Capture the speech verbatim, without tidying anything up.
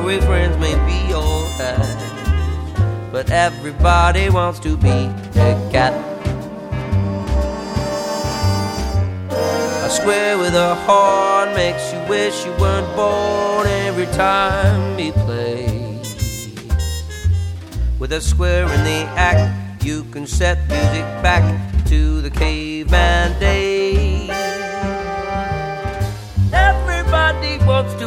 furry friends may be alright, but everybody wants to be a cat. A square with a horn makes you wish you weren't born every time he plays. With a square in the act, you can set music back to the caveman days. Everybody wants to